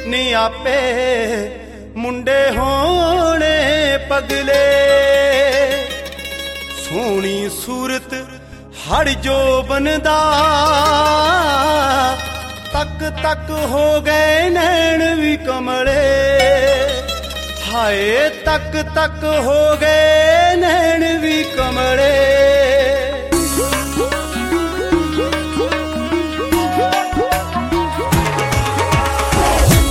नी आपे मुंडे होने पगले। सोहनी सूरत हर जो बनदा तक तक हो गए नैन भी कमले। हाय तक तक हो गए नैन भी कमले।